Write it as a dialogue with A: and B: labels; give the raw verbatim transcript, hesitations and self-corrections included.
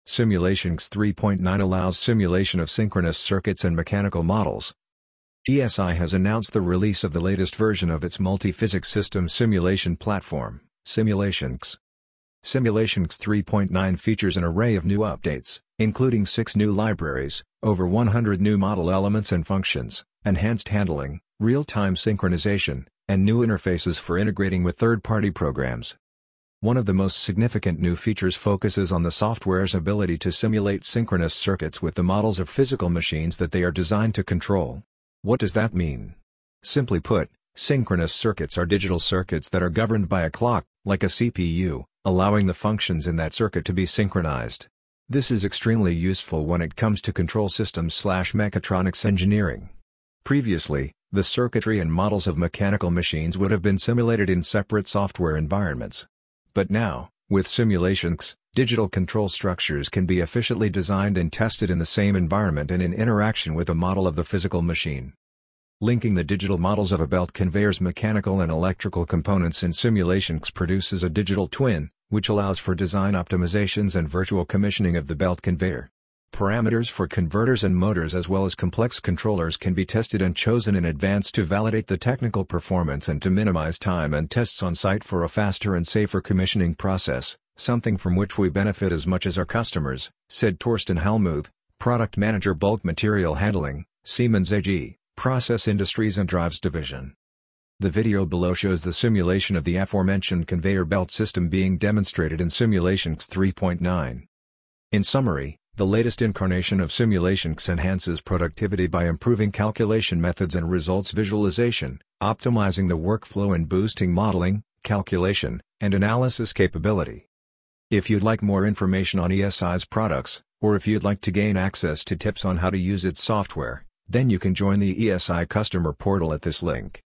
A: Simulationx three point nine allows simulation of synchronous circuits and mechanical models. E S I has announced the release of the latest version of its multi-physics system simulation platform, Simulationx. Simulationx three point nine features an array of new updates, including six new libraries, over one hundred new model elements and functions, enhanced handling, real-time synchronization, and new interfaces for integrating with third-party programs. One of the most significant new features focuses on the software's ability to simulate synchronous circuits with the models of physical machines that they are designed to control. What does that mean? Simply put, synchronous circuits are digital circuits that are governed by a clock, like a C P U, allowing the functions in that circuit to be synchronized. This is extremely useful when it comes to control systems slash mechatronics engineering. Previously, the circuitry and models of mechanical machines would have been simulated in separate software environments. But now, with Simulationx, digital control structures can be efficiently designed and tested in the same environment and in interaction with a model of the physical machine. Linking the digital models of a belt conveyor's mechanical and electrical components in Simulationx produces a digital twin, which allows for design optimizations and virtual commissioning of the belt conveyor. Parameters for converters and motors as well as complex controllers can be tested and chosen in advance to validate the technical performance and to minimize time and tests on site for a faster and safer commissioning process, something from which we benefit as much as our customers, said Torsten Hellmuth, Product Manager Bulk Material Handling, Siemens A G, Process Industries and Drives Division. The video below shows the simulation of the aforementioned conveyor belt system being demonstrated in Simulationx three point nine. In summary, the latest incarnation of Simulationx enhances productivity by improving calculation methods and results visualization, optimizing the workflow and boosting modeling, calculation, and analysis capability. If you'd like more information on E S I's products, or if you'd like to gain access to tips on how to use its software, then you can join the E S I customer portal at this link.